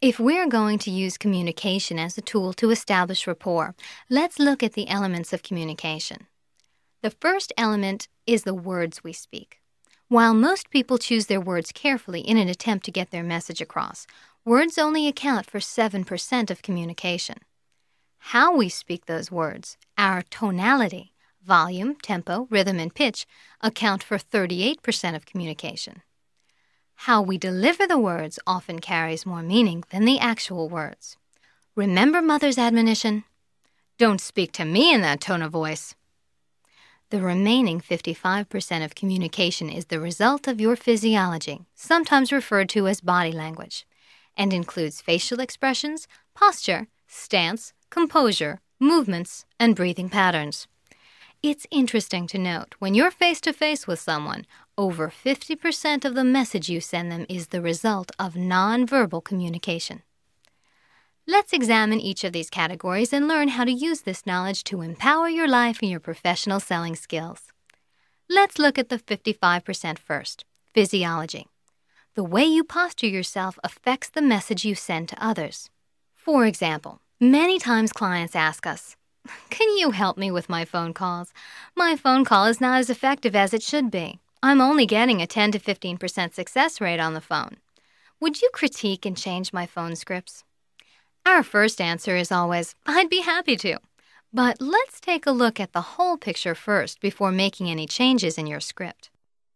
If we're going to use communication as a tool to establish rapport, let's look at the elements of communication. The first element is the words we speak. While most people choose their words carefully in an attempt to get their message across, words only account for 7% of communication. How we speak those words, our tonality, volume, tempo, rhythm, and pitch, account for 38% of communication. How we deliver the words often carries more meaning than the actual words. Remember Mother's admonition? Don't speak to me in that tone of voice. The remaining 55% of communication is the result of your physiology, sometimes referred to as body language, and includes facial expressions, posture, stance, composure, movements, and breathing patterns. It's interesting to note, when you're face-to-face with someone, over 50% of the message you send them is the result of nonverbal communication. Let's examine each of these categories and learn how to use this knowledge to empower your life and your professional selling skills. Let's look at the 55% first, physiology. The way you posture yourself affects the message you send to others. For example, many times clients ask us, "Can you help me with my phone calls? My phone call is not as effective as it should be. I'm only getting a 10 to 15% success rate on the phone. Would you critique and change my phone scripts?" Our first answer is always, "I'd be happy to." But let's take a look at the whole picture first before making any changes in your script.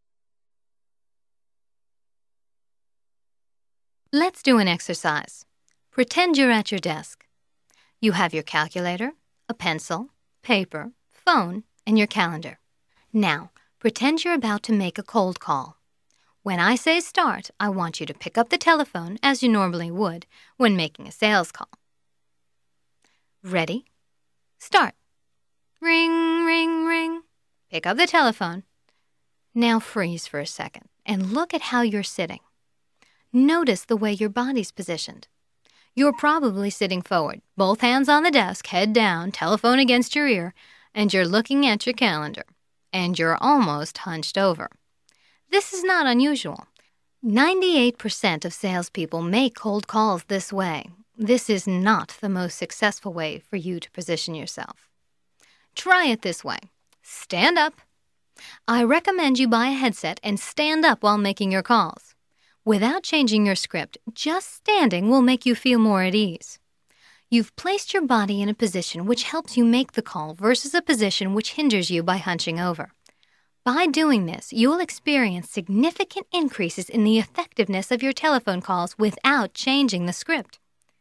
Let's do an exercise. Pretend you're at your desk. You have your calculator, a pencil, paper, phone, and your calendar. Now, pretend you're about to make a cold call. When I say start, I want you to pick up the telephone as you normally would when making a sales call. Ready? Start. Ring, ring, ring. Pick up the telephone. Now freeze for a second and look at how you're sitting. Notice the way your body's positioned. You're probably sitting forward, both hands on the desk, head down, telephone against your ear, and you're looking at your calendar. And you're almost hunched over. This is not unusual. 98% of salespeople make cold calls this way. This is not the most successful way for you to position yourself. Try it this way. Stand up. I recommend you buy a headset and stand up while making your calls. Without changing your script, just standing will make you feel more at ease. You've placed your body in a position which helps you make the call versus a position which hinders you by hunching over. By doing this, you'll experience significant increases in the effectiveness of your telephone calls without changing the script.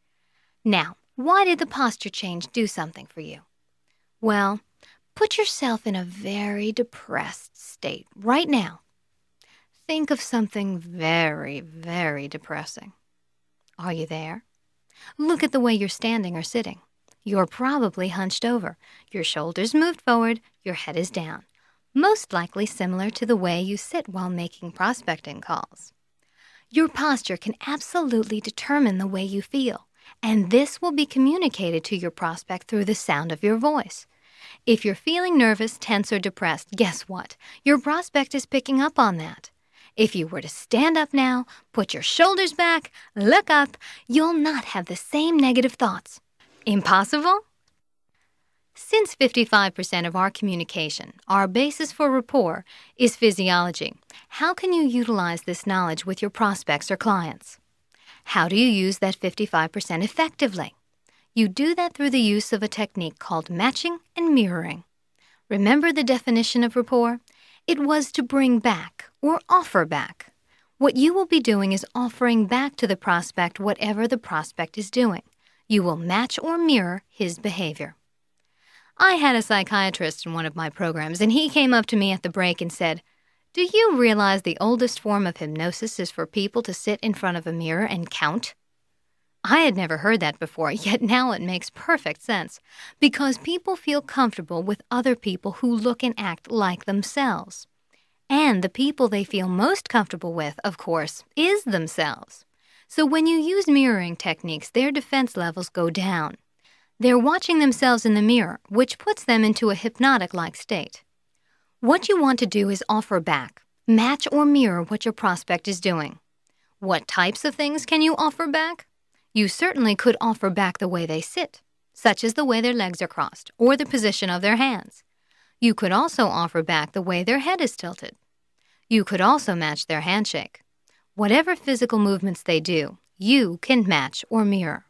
Now, why did the posture change do something for you? Well, put yourself in a very depressed state right now. Think of something very, very depressing. Are you there? Look at the way you're standing or sitting. You're probably hunched over. Your shoulders moved forward, your head is down. Most likely similar to the way you sit while making prospecting calls. Your posture can absolutely determine the way you feel, and this will be communicated to your prospect through the sound of your voice. If you're feeling nervous, tense, or depressed, guess what? Your prospect is picking up on that. If you were to stand up now, put your shoulders back, look up, you'll not have the same negative thoughts. Impossible? Since 55% of our communication, our basis for rapport, is physiology, how can you utilize this knowledge with your prospects or clients? How do you use that 55% effectively? You do that through the use of a technique called matching and mirroring. Remember the definition of rapport? It was to bring back or offer back. What you will be doing is offering back to the prospect whatever the prospect is doing. You will match or mirror his behavior. I had a psychiatrist in one of my programs, and he came up to me at the break and said, "Do you realize the oldest form of hypnosis is for people to sit in front of a mirror and count?" I had never heard that before, yet now it makes perfect sense, because people feel comfortable with other people who look and act like themselves. And the people they feel most comfortable with, of course, is themselves. So when you use mirroring techniques, their defense levels go down. They're watching themselves in the mirror, which puts them into a hypnotic-like state. What you want to do is offer back, match or mirror what your prospect is doing. What types of things can you offer back? You certainly could offer back the way they sit, such as the way their legs are crossed or the position of their hands. You could also offer back the way their head is tilted. You could also match their handshake. Whatever physical movements they do, you can match or mirror.